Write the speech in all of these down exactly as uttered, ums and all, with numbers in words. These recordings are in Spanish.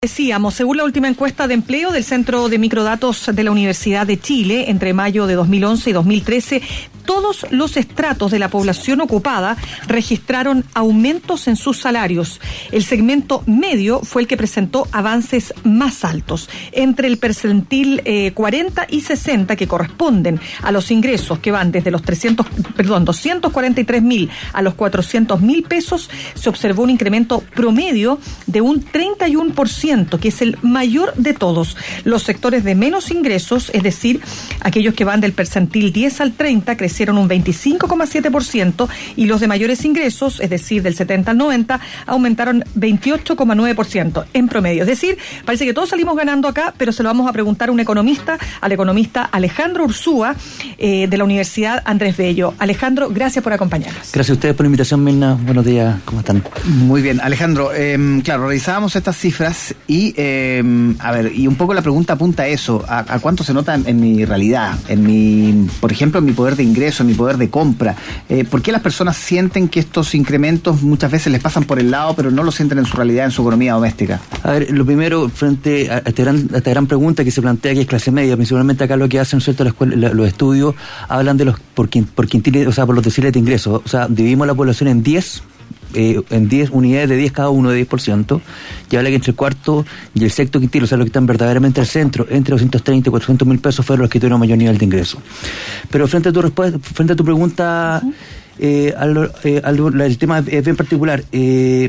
Decíamos, según la última encuesta de empleo del Centro de Microdatos de la Universidad de Chile, entre mayo de dos mil once y dos mil trece, todos los estratos de la población ocupada registraron aumentos en sus salarios. El segmento medio fue el que presentó avances más altos. Entre el percentil eh, cuarenta y sesenta, que corresponden a los ingresos que van desde los trescientos, perdón, doscientos cuarenta y tres mil a los cuatrocientos mil pesos, se observó un incremento promedio de un treinta y uno por ciento, que es el mayor de todos. Los sectores de menos ingresos, es decir, aquellos que van del percentil diez al treinta, crecieron un veinticinco coma siete por ciento, y los de mayores ingresos, es decir, del setenta al noventa, aumentaron veintiocho coma nueve por ciento en promedio. Es decir, parece que todos salimos ganando acá, pero se lo vamos a preguntar a un economista, al economista Alejandro Ursúa, eh, de la Universidad Andrés Bello. Alejandro, gracias por acompañarnos. Gracias a ustedes por la invitación, Mirna. Buenos días, ¿cómo están? Muy bien, Alejandro, eh, claro, revisábamos estas cifras y, eh, a ver, y un poco la pregunta apunta a eso, a, a cuánto se nota en, en mi realidad, en mi, por ejemplo, en mi poder de ingreso, en mi poder de compra. Eh, ¿Por qué las personas sienten que estos incrementos muchas veces les pasan por el lado, pero no lo sienten en su realidad, en su economía doméstica? A ver, lo primero, frente a esta gran, a esta gran pregunta que se plantea, que es clase media, principalmente acá lo que hacen, ¿cierto?, la escuela, la, los estudios hablan de los por, por quintiles, o sea, por los deciles de ingresos. O sea, dividimos la población en diez, eh, en diez unidades de diez cada uno, de diez por ciento, y habla que entre el cuarto y el sexto quintilo, o sea, los que están verdaderamente al centro, entre doscientos treinta y cuatrocientos mil pesos, fueron los que tuvieron mayor nivel de ingreso. Pero frente a tu respuesta, frente a tu pregunta, uh-huh. eh, al, eh, al, el tema es bien particular. Eh,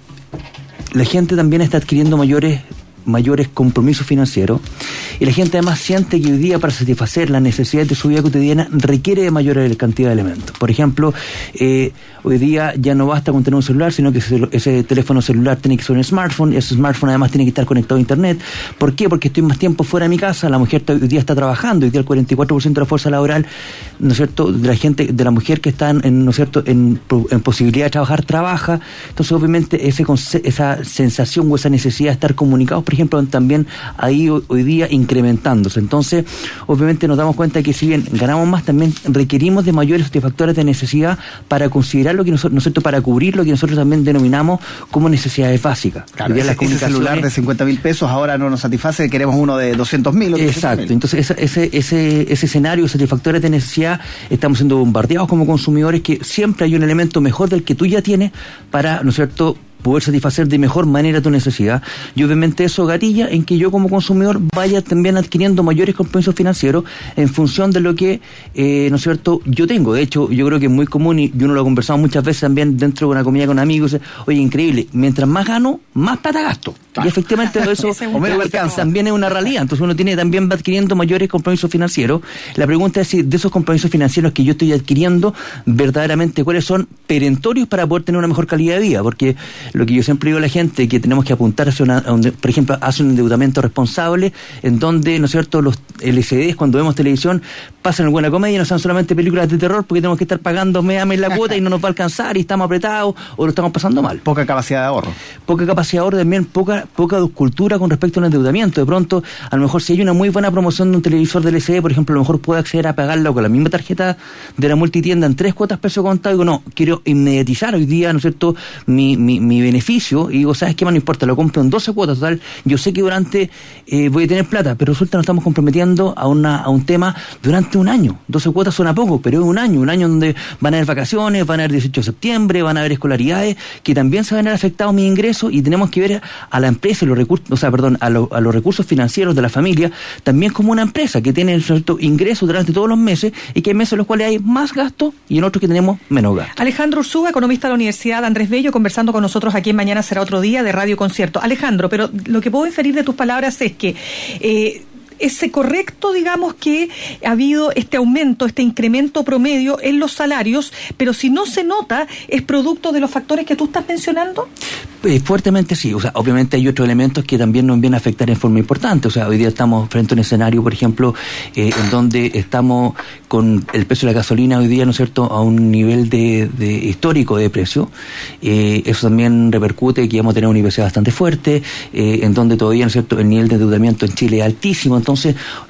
la gente también está adquiriendo mayores mayores compromisos financieros, y la gente además siente que hoy día, para satisfacer las necesidades de su vida cotidiana, requiere de mayor cantidad de elementos. Por ejemplo, eh, hoy día ya no basta con tener un celular, sino que ese, ese teléfono celular tiene que ser un smartphone, y ese smartphone además tiene que estar conectado a internet. ¿Por qué? Porque estoy más tiempo fuera de mi casa, la mujer hoy día está trabajando, hoy día el cuarenta y cuatro por ciento de la fuerza laboral, ¿no es cierto?, de la gente, de la mujer que está en, ¿no es cierto?, en, en posibilidad de trabajar, trabaja. Entonces, obviamente, ese, esa sensación o esa necesidad de estar comunicados, por ejemplo, también ahí hoy, hoy día incrementándose. Entonces, obviamente nos damos cuenta que si bien ganamos más, también requerimos de mayores satisfactores de necesidad para considerar lo que nosotros, ¿no es cierto?, para cubrir lo que nosotros también denominamos como necesidades básicas. Claro, ese, ese celular de cincuenta mil pesos ahora no nos satisface, queremos uno de doscientos mil. Exacto, entonces ese, ese, ese, ese escenario de satisfactores de necesidad, estamos siendo bombardeados como consumidores, que siempre hay un elemento mejor del que tú ya tienes para, ¿no es cierto?, poder satisfacer de mejor manera tu necesidad, y obviamente eso gatilla en que yo como consumidor vaya también adquiriendo mayores compromisos financieros en función de lo que, eh, ¿no es cierto?, yo tengo. De hecho, yo creo que es muy común, y uno lo ha conversado muchas veces también dentro de una comida con amigos, oye, increíble, mientras más gano, más plata gasto. Y efectivamente eso también es una realidad. Entonces uno tiene también va adquiriendo mayores compromisos financieros. La pregunta es si de esos compromisos financieros que yo estoy adquiriendo, verdaderamente cuáles son perentorios para poder tener una mejor calidad de vida, porque lo que yo siempre digo a la gente, que tenemos que apuntar hacia una, a un, por ejemplo, hacia un endeudamiento responsable, en donde, ¿no es cierto?, los L C Ds, cuando vemos televisión, pasan alguna comedia, no sean solamente películas de terror, porque tenemos que estar pagando mes a mes la cuota y no nos va a alcanzar y estamos apretados o lo estamos pasando mal. Poca capacidad de ahorro. Poca capacidad de ahorro, también poca, poca cultura con respecto al endeudamiento. De pronto, a lo mejor si hay una muy buena promoción de un televisor de L C D, por ejemplo, a lo mejor puedo acceder a pagarlo con la misma tarjeta de la multitienda en tres cuotas peso contado, y digo, no, quiero inmediatizar hoy día, ¿no es cierto?, mi, mi, mi beneficio, y digo, ¿sabes qué más? No importa, lo compro en doce cuotas, total, yo sé que durante eh, voy a tener plata, pero resulta que nos estamos comprometiendo a una a un tema durante un año. doce cuotas suena poco, pero es un año, un año donde van a haber vacaciones, van a haber dieciocho de septiembre, van a haber escolaridades, que también se van a ver afectados mis ingresos, y tenemos que ver a la empresa y los recursos, o sea, perdón, a, lo, a los recursos financieros de la familia también como una empresa que tiene cierto ingresos durante todos los meses, y que hay meses en los cuales hay más gasto y en otros que tenemos menos gasto. Alejandro Ursúa, economista de la Universidad Andrés Bello, conversando con nosotros aquí en Mañana Será Otro Día de Radio Concierto. Alejandro, pero lo que puedo inferir de tus palabras es que eh, ¿es correcto, digamos, que ha habido este aumento, este incremento promedio en los salarios, pero si no se nota, es producto de los factores que tú estás mencionando? Eh, fuertemente sí. O sea, obviamente hay otros elementos que también nos vienen a afectar en forma importante. O sea, hoy día estamos frente a un escenario, por ejemplo, eh, en donde estamos con el precio de la gasolina hoy día, ¿no es cierto?, a un nivel de, de histórico de precio. Eh, eso también repercute que vamos a tener una universidad bastante fuerte, eh, en donde todavía, ¿no es cierto?, el nivel de endeudamiento en Chile es altísimo. Entonces, eh,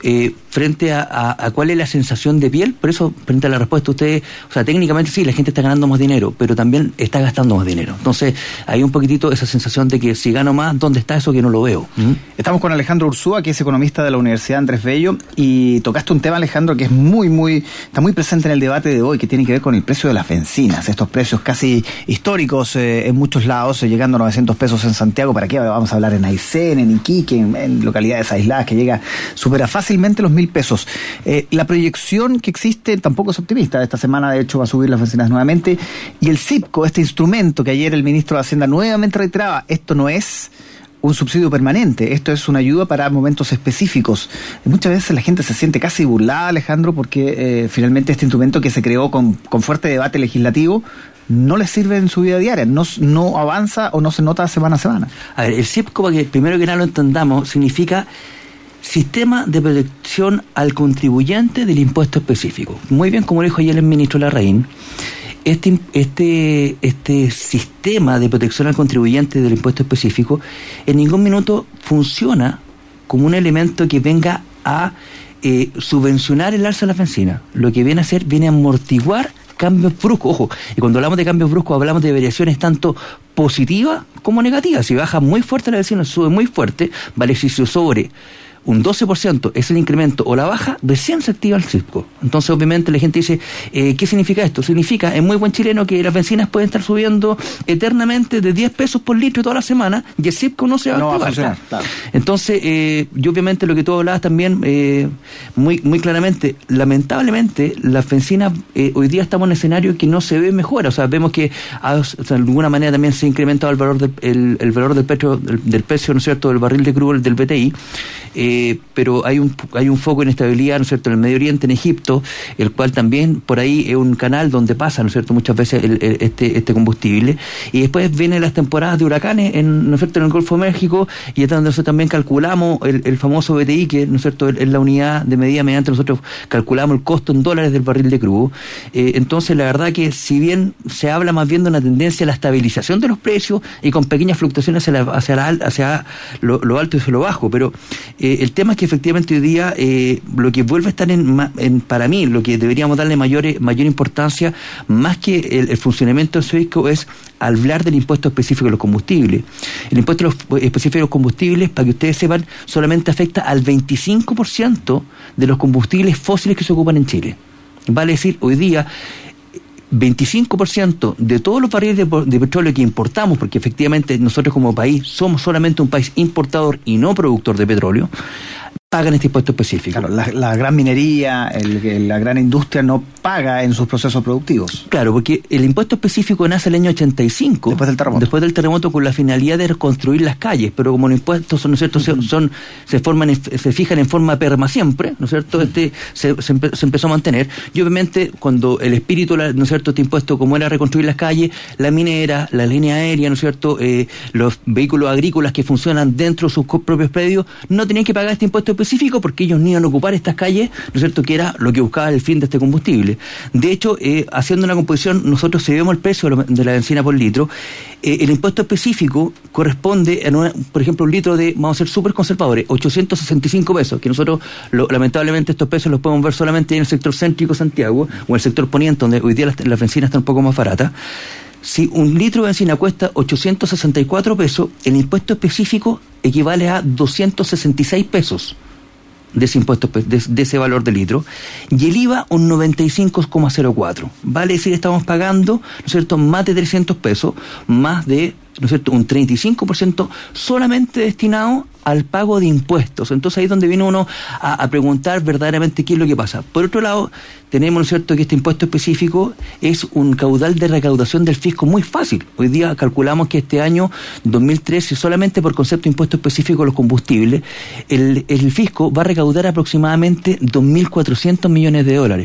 frente a, a, a cuál es la sensación de piel, por eso, frente a la respuesta de ustedes, o sea, técnicamente sí, la gente está ganando más dinero, pero también está gastando más dinero. Entonces, hay un poquitito esa sensación de que si gano más, ¿dónde está eso que no lo veo? ¿Mm? Estamos con Alejandro Ursúa, que es economista de la Universidad Andrés Bello, y tocaste un tema, Alejandro, que es muy, muy, está muy presente en el debate de hoy, que tiene que ver con el precio de las bencinas, estos precios casi históricos eh, en muchos lados, eh, llegando a novecientos pesos en Santiago. ¿Para qué vamos a hablar en Aysén, en Iquique, en, en localidades aisladas, que llega, supera fácilmente los mil pesos? Eh, la proyección que existe tampoco es optimista. Esta semana, de hecho, va a subir las bencinas nuevamente. Y el CIPCO, este instrumento que ayer el ministro de Hacienda nuevamente reiteraba, esto no es un subsidio permanente, esto es una ayuda para momentos específicos. Muchas veces la gente se siente casi burlada, Alejandro, porque eh, finalmente este instrumento que se creó con, con fuerte debate legislativo no les sirve en su vida diaria, no, no avanza o no se nota semana a semana. A ver, el CIPCO, para que primero que nada lo entendamos, significa Sistema de Protección al Contribuyente del Impuesto Específico. Muy bien, como dijo ayer el ministro Larraín, este, este, este sistema de protección al contribuyente del impuesto específico en ningún minuto funciona como un elemento que venga a eh, subvencionar el alza de la bencina. Lo que viene a hacer, viene a amortiguar cambios bruscos. Ojo, y cuando hablamos de cambios bruscos hablamos de variaciones tanto positivas como negativas. Si baja muy fuerte la bencina, sube muy fuerte, vale, si se sobre un doce por ciento es el incremento o la baja, recién se activa el CIPCO. Entonces, obviamente, la gente dice, eh, ¿qué significa esto? Significa, en muy buen chileno, que las bencinas pueden estar subiendo eternamente de diez pesos por litro toda la semana y el CIPCO no se va no a activar. Va a funcionar, claro. Entonces, eh, y obviamente lo que tú hablabas también, eh, muy muy claramente, lamentablemente, las bencinas, eh, hoy día estamos en un escenario que no se ve mejor. O sea, vemos que a, o sea, de alguna manera también se ha incrementado el valor del, el, el valor del, petro, del, del precio, ¿no es cierto?, del barril de crudo, del B T I. Eh, pero hay un hay un foco de inestabilidad, ¿no es cierto?, en el Medio Oriente, en Egipto, el cual también por ahí es un canal donde pasa, ¿no es cierto?, muchas veces el, el, este este combustible, y después vienen las temporadas de huracanes, en, ¿no es cierto?, en el Golfo de México, y es donde nosotros también calculamos el, el famoso B T I, que, ¿no es cierto?, es la unidad de medida mediante nosotros calculamos el costo en dólares del barril de crudo. Eh, entonces, la verdad que si bien se habla más bien de una tendencia a la estabilización de los precios y con pequeñas fluctuaciones hacia, la, hacia, la, hacia lo, lo alto y hacia lo bajo, pero Eh, el tema es que efectivamente hoy día eh, lo que vuelve a estar en, en, para mí, lo que deberíamos darle mayor, mayor importancia, más que el, el funcionamiento del CIPCO, es hablar del impuesto específico de los combustibles. El impuesto específico de los combustibles, para que ustedes sepan, solamente afecta al veinticinco por ciento de los combustibles fósiles que se ocupan en Chile. Vale decir, hoy día veinticinco por ciento de todos los barriles de, de petróleo que importamos, porque efectivamente nosotros como país somos solamente un país importador y no productor de petróleo, pagan este impuesto específico. Claro, la, la gran minería, el, la gran industria no paga en sus procesos productivos. Claro, porque el impuesto específico nace el año ochenta y cinco. Después del terremoto. Después del terremoto, con la finalidad de reconstruir las calles, pero como los impuestos son, ¿no es cierto?, uh-huh. son, se forman, se fijan en forma perma siempre, ¿no es cierto?, uh-huh. este se, se, empe, se empezó a mantener. Y obviamente, cuando el espíritu, ¿no es cierto?, este impuesto, como era reconstruir las calles, la minera, la línea aérea, ¿no es cierto?, eh, los vehículos agrícolas que funcionan dentro de sus propios predios, no tenían que pagar este impuesto específico porque ellos no iban a ocupar estas calles, ¿no es cierto?, que era lo que buscaba el fin de este combustible. De hecho, eh, haciendo una composición, nosotros si vemos el precio de, lo, de la bencina por litro, eh, el impuesto específico corresponde a, una, por ejemplo, un litro de, vamos a ser súper conservadores, ochocientos sesenta y cinco pesos, que nosotros, lo, lamentablemente, estos precios los podemos ver solamente en el sector céntrico Santiago, o en el sector poniente, donde hoy día las, las bencinas están un poco más baratas. Si un litro de bencina cuesta ochocientos sesenta y cuatro pesos, el impuesto específico equivale a doscientos sesenta y seis pesos de ese impuesto, de, de ese valor de litro, y el I V A un noventa y cinco coma cero cuatro. Vale decir, estamos pagando, ¿no es cierto?, más de trescientos pesos, más de, ¿no es cierto?, un treinta y cinco por ciento solamente destinado al pago de impuestos. Entonces ahí es donde viene uno a, a preguntar verdaderamente qué es lo que pasa. Por otro lado, tenemos, ¿no es cierto?, que este impuesto específico es un caudal de recaudación del fisco muy fácil. Hoy día calculamos que este año dos mil trece, solamente por concepto de impuesto específico a los combustibles, el, el fisco va a recaudar aproximadamente dos mil cuatrocientos millones de dólares.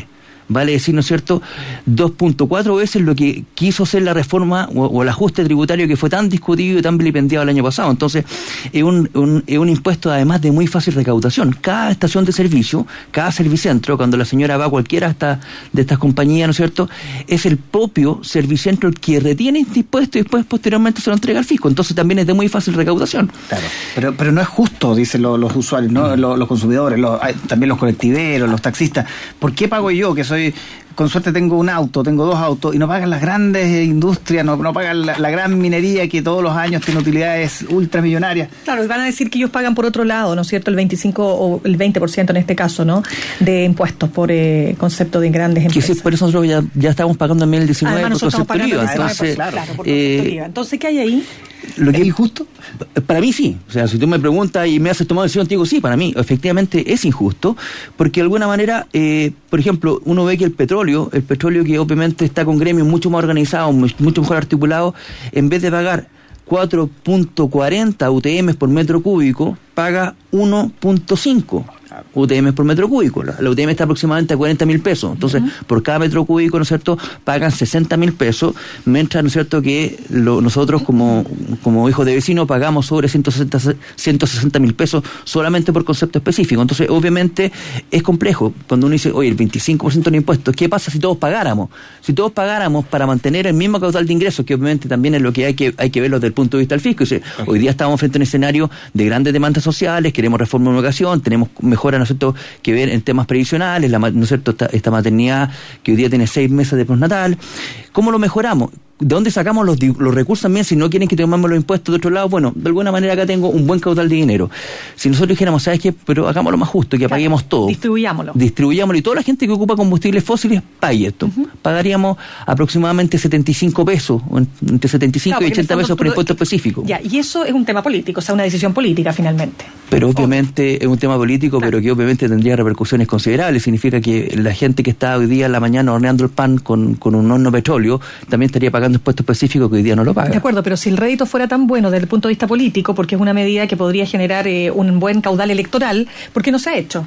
Vale decir, ¿no es cierto?, dos punto cuatro veces lo que quiso ser la reforma o, o el ajuste tributario que fue tan discutido y tan vilipendiado el año pasado. Entonces, es un, un, es un impuesto además de muy fácil recaudación. Cada estación de servicio, cada servicentro, cuando la señora va a cualquiera esta, de estas compañías, ¿no es cierto?, es el propio servicentro el que retiene este impuesto y después posteriormente se lo entrega al fisco. Entonces también es de muy fácil recaudación. Claro, pero, pero no es justo, dicen los, los usuarios, ¿no? Mm. Los, los consumidores, los, también los colectiveros, los taxistas. ¿Por qué pago yo, que soy, con suerte tengo un auto, tengo dos autos, y no pagan las grandes industrias, no, no pagan la, la gran minería que todos los años tiene utilidades ultramillonarias? Claro, y van a decir que ellos pagan por otro lado, ¿no es cierto?, el veinticinco o el veinte por ciento en este caso, ¿no?, de impuestos por eh, concepto de grandes empresas. Que sí, por eso nosotros ya, ya estamos pagando en el diecinueve Además, por concepto I V A. Entonces, claro, claro, por concepto eh, I V A. Entonces, ¿qué hay ahí? Lo que ¿Es injusto? Para mí sí. O sea, si tú me preguntas y me haces tomar decisión, te digo sí, para mí efectivamente es injusto, porque de alguna manera, eh, por ejemplo, uno ve que el petróleo, el petróleo que obviamente está con gremios mucho más organizados, mucho mejor articulados, en vez de pagar cuatro punto cuarenta U T M por metro cúbico, paga uno punto cinco U T M por metro cúbico. La, la U T M está aproximadamente a cuarenta mil pesos. Entonces, uh-huh. por cada metro cúbico, ¿no es cierto?, pagan sesenta mil pesos, mientras, ¿no es cierto?, que lo, nosotros como, como hijos de vecinos pagamos sobre ciento sesenta mil pesos solamente por concepto específico. Entonces, obviamente, es complejo. Cuando uno dice, oye, el veinticinco por ciento de impuestos, ¿qué pasa si todos pagáramos? Si todos pagáramos para mantener el mismo caudal de ingresos, que obviamente también es lo que hay que, hay que verlo desde el punto de vista del fisco. Dice, uh-huh. hoy día estamos frente a un escenario de grandes demandas sociales, queremos reforma en educación, tenemos mejor ¿no es cierto?, que ver en temas previsionales, la, ¿no es cierto?, esta, esta maternidad que hoy día tiene seis meses de postnatal. ¿Cómo lo mejoramos? ¿De dónde sacamos los, los recursos también si no quieren que tomemos los impuestos de otro lado? Bueno, de alguna manera acá tengo un buen caudal de dinero. Si nosotros dijéramos, ¿sabes qué? Pero hagámoslo más justo, que claro, paguemos todo. Distribuyámoslo. Distribuyámoslo. Y toda la gente que ocupa combustibles fósiles pague esto. Uh-huh. Pagaríamos aproximadamente setenta y cinco pesos, entre setenta y cinco claro, y ochenta pesos por impuesto específico. Ya, y eso es un tema político, o sea, una decisión política finalmente. Pero obviamente oh. es un tema político, claro. pero que obviamente tendría repercusiones considerables. Significa que la gente que está hoy día en la mañana horneando el pan con, con un horno petróleo también estaría pagando impuestos específicos que hoy día no lo paga. De acuerdo, pero si el rédito fuera tan bueno desde el punto de vista político, porque es una medida que podría generar eh, un buen caudal electoral, ¿por qué no se ha hecho?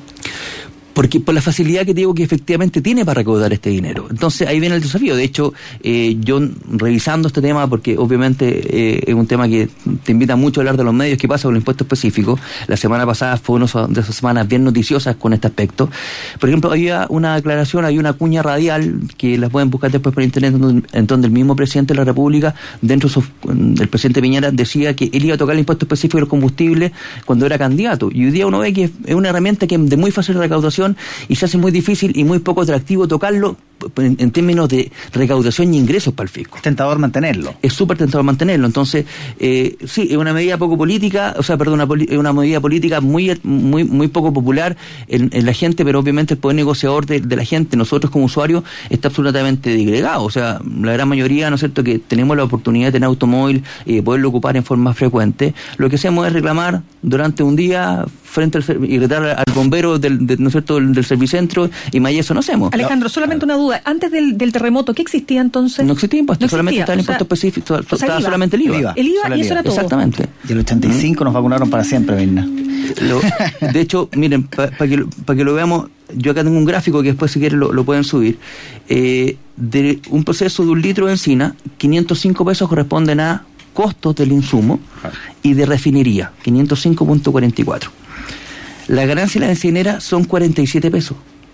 Porque por la facilidad que digo que efectivamente tiene para recaudar este dinero. Entonces ahí viene el desafío. De hecho, eh, yo revisando este tema, porque obviamente eh, es un tema que te invita mucho a hablar de los medios, qué pasa con el impuesto específico. La semana pasada fue una de esas semanas bien noticiosas con este aspecto. Por ejemplo, había una declaración, había una cuña radial que la pueden buscar después por internet, en donde el mismo presidente de la República, dentro de su, del presidente Piñera, decía que él iba a tocar el impuesto específico de los combustibles cuando era candidato. Y hoy día uno ve que es una herramienta que de muy fácil recaudación y se hace muy difícil y muy poco atractivo tocarlo en, en términos de recaudación y ingresos para el fisco. Es tentador mantenerlo. Es súper tentador mantenerlo. Entonces, eh, sí, es una medida poco política, o sea, perdón, una, es una medida política muy muy muy poco popular en, en la gente, pero obviamente el poder negociador de, de la gente, nosotros como usuarios, está absolutamente disgregado. O sea, la gran mayoría, ¿no es cierto?, que tenemos la oportunidad de tener automóvil y eh, poderlo ocupar en forma frecuente, lo que hacemos es reclamar durante un día frente al y retar al bombero del, de, ¿no es cierto?, del, del servicentro, y más eso no hacemos. Alejandro, solamente una duda. Antes del, del terremoto, ¿qué existía entonces? No existía impuesto, no solamente estaba el impuesto sea, específico, o sea, estaba el solamente el I V A. El I V A, el I V A y eso era todo. Exactamente. Y el ochenta y cinco ¿Mm? nos vacunaron para siempre, Mirna. Lo, de hecho, miren, para pa que, pa que lo veamos, yo acá tengo un gráfico que después si quieren lo, lo pueden subir. Eh, de un proceso de un litro de encina, quinientos cinco pesos corresponden a costos del insumo y de refinería, quinientos cinco punto cuarenta y cuatro. La ganancia de la bencinera son cuarenta y siete pesos.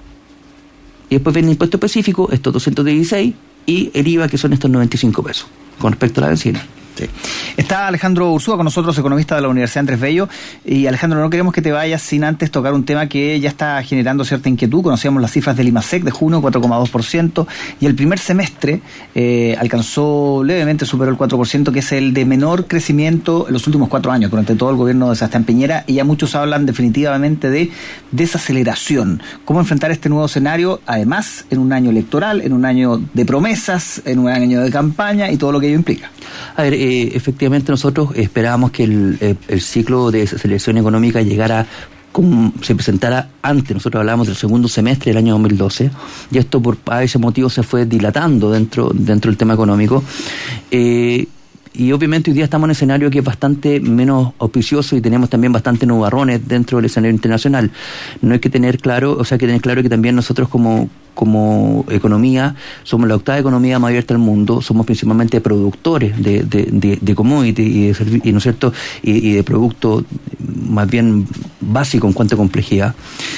Y después viene el impuesto específico, estos doscientos dieciséis, y el I V A, que son estos noventa y cinco pesos, con respecto a la benzina. Sí. Está Alejandro Ursúa con nosotros, economista de la Universidad Andrés Bello. Y Alejandro, no queremos que te vayas sin antes tocar un tema que ya está generando cierta inquietud. Conocíamos las cifras del IMASEC de junio, cuatro coma dos por ciento, y el primer semestre eh, alcanzó levemente, superó el cuatro por ciento, que es el de menor crecimiento en los últimos cuatro años, durante todo el gobierno de Sebastián Piñera, y ya muchos hablan definitivamente de desaceleración. ¿Cómo enfrentar este nuevo escenario, además en un año electoral, en un año de promesas, en un año de campaña y todo lo que ello implica? A ver, eh, efectivamente nosotros esperábamos que el, el, el ciclo de desaceleración económica llegara, como se presentara antes. Nosotros hablábamos del segundo semestre del año dos mil doce, y esto por a ese motivo se fue dilatando dentro, dentro del tema económico. Eh, y obviamente hoy día estamos en un escenario que es bastante menos auspicioso y tenemos también bastante nubarrones dentro del escenario internacional. No hay que tener claro, o sea, hay que tener claro que también nosotros como como economía, somos la octava economía más abierta del mundo, somos principalmente productores de, de, de, de commodity y de servi- y no es cierto, y, y de productos más bien básicos en cuanto a complejidad.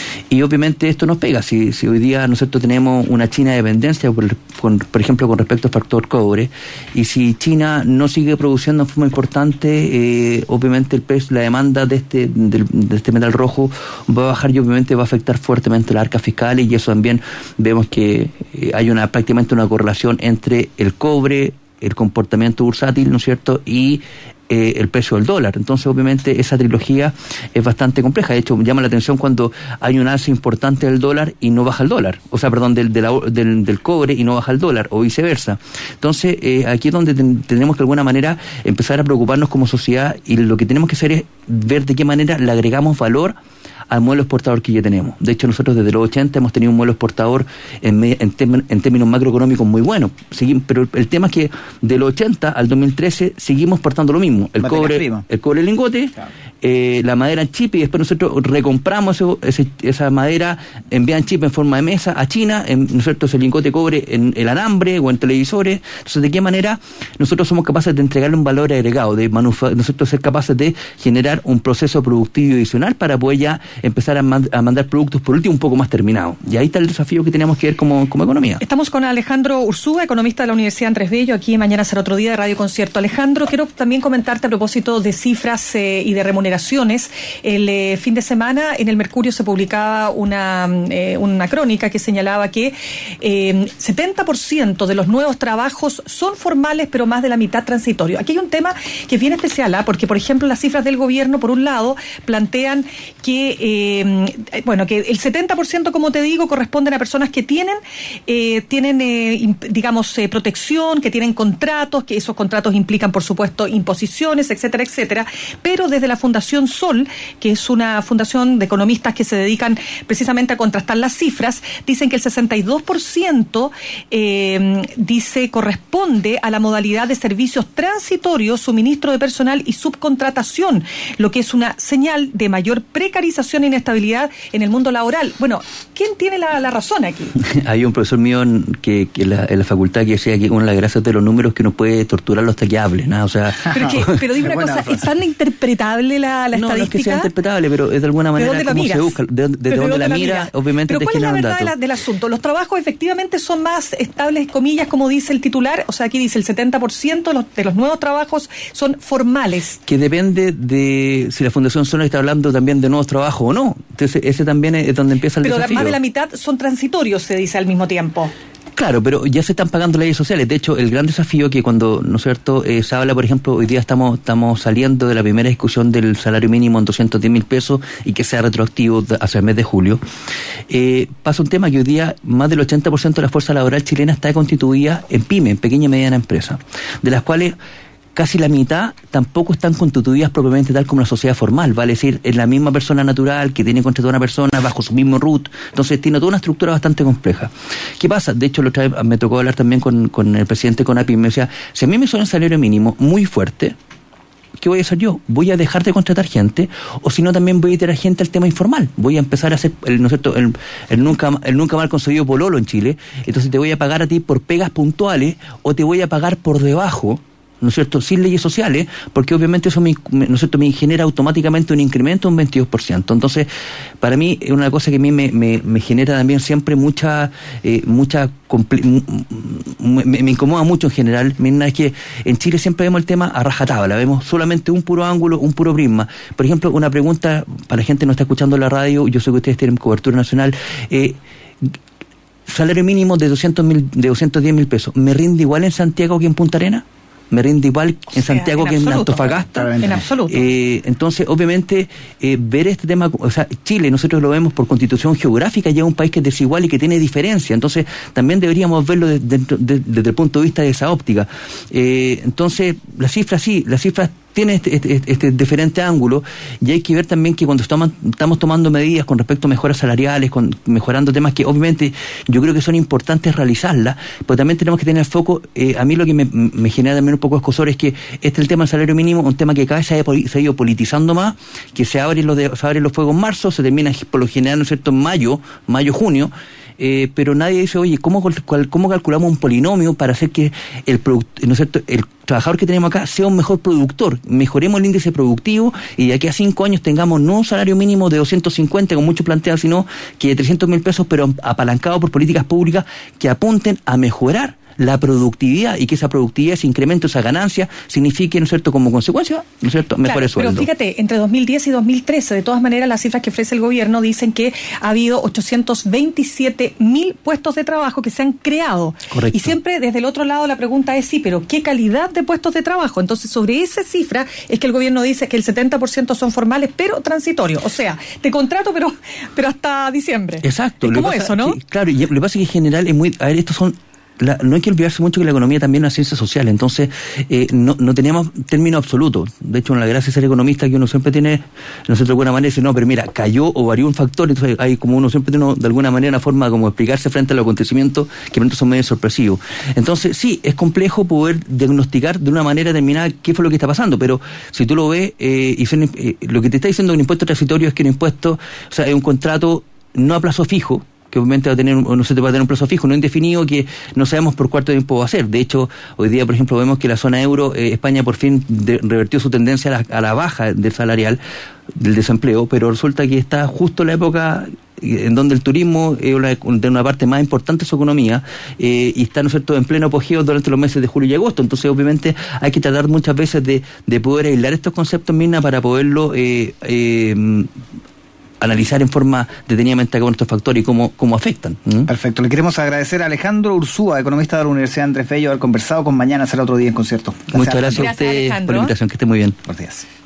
Y obviamente esto nos pega, si, si hoy día, ¿no es cierto?, tenemos una China de dependencia, por, con, por ejemplo, con respecto al factor cobre, y si China no sigue produciendo en forma importante, eh, obviamente el precio, la demanda de este, de, de este metal rojo va a bajar y obviamente va a afectar fuertemente las arcas fiscales, y eso también vemos que eh, hay una prácticamente una correlación entre el cobre, el comportamiento bursátil, ¿no es cierto?, y eh, el precio del dólar. Entonces, obviamente, esa trilogía es bastante compleja. De hecho, llama la atención cuando hay un alza importante del dólar y no baja el dólar. O sea, perdón, del, de la, del, del cobre y no baja el dólar, o viceversa. Entonces, eh, aquí es donde ten, tenemos que de alguna manera empezar a preocuparnos como sociedad, y lo que tenemos que hacer es ver de qué manera le agregamos valor al modelo exportador que ya tenemos. De hecho, nosotros desde los ochenta hemos tenido un modelo exportador en, en, tem, en términos macroeconómicos muy bueno. Seguimos, pero el, el tema es que de los ochenta al dos mil trece seguimos exportando lo mismo. El Materia cobre, prima. el cobre, el lingote, claro. eh, la madera en chip, y después nosotros recompramos eso, ese, esa madera enviada en chip en forma de mesa a China, en, ¿no es cierto?, ese lingote de cobre en el alambre o en televisores. Entonces, ¿de qué manera nosotros somos capaces de entregarle un valor agregado, de manufa- nosotros ser capaces de generar un proceso productivo adicional para poder ya empezar a, man- a mandar productos, por último, un poco más terminados? Y ahí está el desafío que tenemos que ver como, como economía. Estamos con Alejandro Ursúa, economista de la Universidad Andrés Bello, aquí Mañana será otro día de Radio Concierto. Alejandro, quiero también comentarte a propósito de cifras eh, y de remuneraciones. El eh, fin de semana en el Mercurio se publicaba una, eh, una crónica que señalaba que eh, setenta por ciento de los nuevos trabajos son formales, pero más de la mitad transitorios. Aquí hay un tema que es bien especial, ¿eh? porque, por ejemplo, las cifras del gobierno, por un lado, plantean que Eh, bueno, que el setenta por ciento, como te digo, corresponden a personas que tienen, eh, tienen eh, digamos, eh, protección, que tienen contratos, que esos contratos implican, por supuesto, imposiciones, etcétera, etcétera. Pero desde la Fundación Sol, que es una fundación de economistas que se dedican precisamente a contrastar las cifras, dicen que el sesenta y dos por ciento eh, dice corresponde a la modalidad de servicios transitorios, suministro de personal y subcontratación, lo que es una señal de mayor precarización e inestabilidad en el mundo laboral. Bueno, ¿quién tiene la, la razón aquí? Hay un profesor mío que, que la, en la facultad que decía que una de las gracias de los números que uno puede torturarlo hasta que hable, ¿no? O sea, pero, que, pero dime una cosa, ¿es tan interpretable la, la no, estadística? No, es que sea interpretable, pero es de alguna manera ¿De como se busca, de, de, de dónde la, la mira, mira, obviamente pero te ¿cuál es la genera un verdad dato. De la, del asunto? ¿Los trabajos efectivamente son más estables, comillas, como dice el titular? O sea, aquí dice el setenta por ciento de los, de los nuevos trabajos son formales. Que depende de si la Fundación Sol está hablando también de nuevos trabajos o no. Entonces, ese también es donde empieza el pero desafío. Pero más de la mitad son transitorios, se dice al mismo tiempo. Claro, pero ya se están pagando leyes sociales. De hecho, el gran desafío que cuando, ¿no es cierto?, eh, se habla, por ejemplo, hoy día estamos estamos saliendo de la primera discusión del salario mínimo en doscientos diez mil pesos y que sea retroactivo hacia el mes de julio. Eh, pasa un tema que hoy día más del ochenta por ciento de la fuerza laboral chilena está constituida en pyme, en pequeña y mediana empresa, de las cuales casi la mitad tampoco están constituidas propiamente tal como la sociedad formal, vale decir, es la misma persona natural que tiene contratada una persona bajo su mismo root, entonces tiene toda una estructura bastante compleja. ¿Qué pasa? De hecho, la otra vez me tocó hablar también con, con el presidente CONAPI y me decía, si a mí me suena el salario mínimo muy fuerte, ¿qué voy a hacer yo? ¿Voy a dejar de contratar gente? O si no, también voy a tirar gente al tema informal. Voy a empezar a hacer, el, ¿no es cierto?, el, el, nunca, el nunca mal conseguido pololo en Chile. Entonces te voy a pagar a ti por pegas puntuales o te voy a pagar por debajo, ¿no es cierto?, sin leyes sociales, porque obviamente eso me, ¿no es cierto?, me genera automáticamente un incremento de un veintidós por ciento. Entonces, para mí es una cosa que a mí me, me, me genera también siempre mucha, eh, mucha compl- me, me incomoda mucho en general. Es que en Chile siempre vemos el tema a rajatabla, vemos solamente un puro ángulo, un puro prisma. Por ejemplo, una pregunta para la gente que no está escuchando la radio, yo sé que ustedes tienen cobertura nacional, eh, salario mínimo de doscientos mil, de doscientos diez mil pesos, ¿me rinde igual en Santiago que en Punta Arenas? Me rinde igual en o sea, Santiago en que absoluto, en Antofagasta. En absoluto. Eh, entonces, obviamente, eh, ver este tema, o sea, Chile, nosotros lo vemos por constitución geográfica, ya es un país que es desigual y que tiene diferencia. Entonces, también deberíamos verlo de, de, de, desde el punto de vista de esa óptica. Eh, entonces, las cifras sí, las cifras tiene este, este, este diferente ángulo, y hay que ver también que cuando estamos, estamos tomando medidas con respecto a mejoras salariales, con, mejorando temas que obviamente yo creo que son importantes realizarlas, pero también tenemos que tener foco. Eh, a mí lo que me, me genera también un poco de escozor es que este el tema del salario mínimo, un tema que cada vez se ha, se ha ido politizando más, que se abren los, de, se abren los fuegos en marzo, se termina por lo general, ¿no es cierto?, en mayo, mayo, junio, Eh, pero nadie dice, oye, ¿cómo, ¿cómo calculamos un polinomio para hacer que el, ¿no es cierto?, el trabajador que tenemos acá sea un mejor productor? Mejoremos el índice productivo y de aquí a cinco años tengamos no un salario mínimo de doscientos cincuenta, como muchos plantean, sino que de trescientos mil pesos, pero apalancado por políticas públicas que apunten a mejorar la productividad, y que esa productividad, ese incremento, esa ganancia, signifique, ¿no es cierto?, como consecuencia, ¿no es cierto?, mejores claro, sueldos. Pero fíjate, entre dos mil diez y dos mil trece, de todas maneras, las cifras que ofrece el gobierno dicen que ha habido ochocientos veintisiete mil puestos de trabajo que se han creado. Correcto. Y siempre desde el otro lado la pregunta es, sí, pero ¿qué calidad de puestos de trabajo? Entonces, sobre esa cifra es que el gobierno dice que el setenta por ciento son formales, pero transitorios. O sea, te contrato, pero pero hasta diciembre. Exacto. Es como eso, ¿no? Que, claro, y lo que pasa es que en general es muy... A ver, estos son... La, no hay que olvidarse mucho que la economía también es una ciencia social, entonces eh, no, no teníamos término absoluto. De hecho, la gracia de ser economista que uno siempre tiene, no sé, de alguna manera dice, no, pero mira, cayó o varió un factor, entonces hay como uno siempre tiene de alguna manera una forma como explicarse frente a los acontecimientos que pronto son medio sorpresivos. Entonces, sí, es complejo poder diagnosticar de una manera determinada qué fue lo que está pasando, pero si tú lo ves, eh, y son, eh, lo que te está diciendo un impuesto transitorio es que un impuesto, o sea, es un contrato no a plazo fijo, que obviamente va a tener, no se te va a tener un plazo fijo, no indefinido, que no sabemos por cuánto tiempo va a ser. De hecho, hoy día, por ejemplo, vemos que la zona euro, eh, España por fin de, revertió su tendencia a la, a la baja del salarial, del desempleo, pero resulta que está justo en la época en donde el turismo es una, de una parte más importante de su economía, eh, y está, ¿no es cierto?, en pleno apogeo durante los meses de julio y agosto. Entonces, obviamente, hay que tratar muchas veces de, de poder aislar estos conceptos, Mirna, para poderlo eh, eh, analizar en forma detenidamente con estos factores y cómo, cómo afectan. ¿Mm? Perfecto. Le queremos agradecer a Alejandro Ursúa, economista de la Universidad Andrés Bello, haber conversado con Mañana Será Otro Día en Concierto. Gracias. Muchas gracias, gracias a usted por la invitación. Que esté muy bien. Buenos días.